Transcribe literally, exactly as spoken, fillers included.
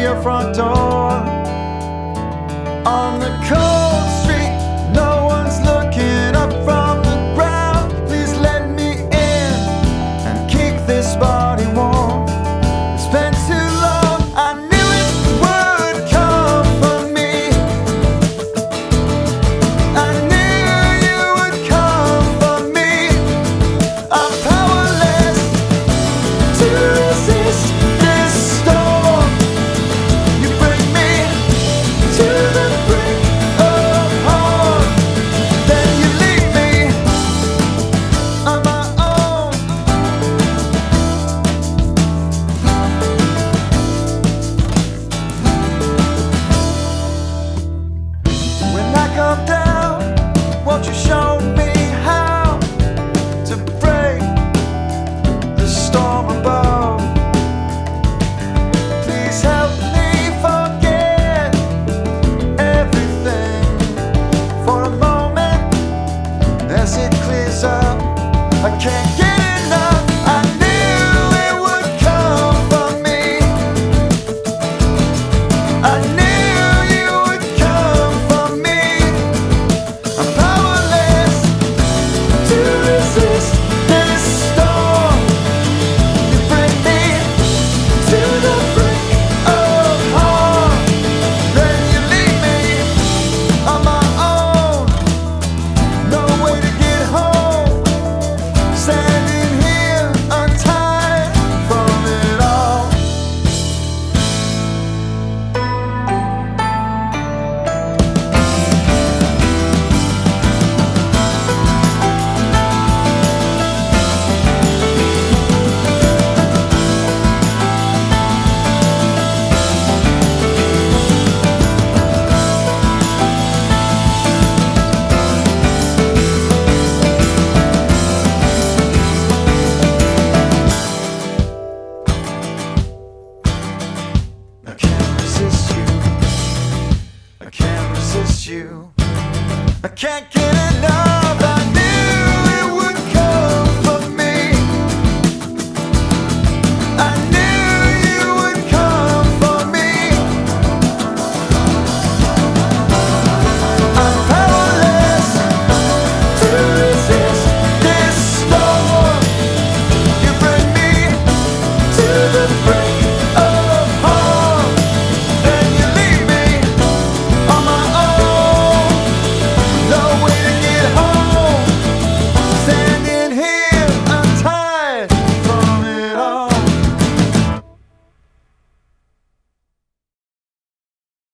your front door. On the cold street, no one's looking up from the ground. Please let me in and keep this body warm. It's been too long, I knew it would come for me. I knew you would come for me. I'm powerless to resist this storm. You bring me to the brink of harm, then you leave me on my own. When I come down, won't you show me how to break the storm above? Please help me forget everything for a moment as it clears up. I can't get enough. I knew it would come for me. I knew you would come for me. I'm powerless to resist this storm. You bring me to the brink of harm, then you leave me on my own. No way to get home, standing here untied from it all. I can't resist you. I can't resist you. I can't get enough.